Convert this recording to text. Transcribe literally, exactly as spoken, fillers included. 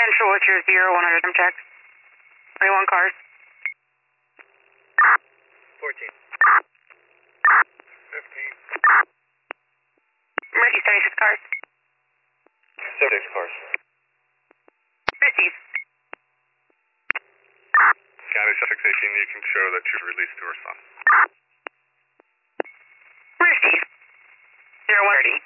Central, what's your zero, one hundred check? twenty-one cars. fourteen. fifteen. Mercy, seventy-six cars. seventy-six cars. fifties. County six eighteen, you can show that you've released to her son. fifties. zero, one thirty.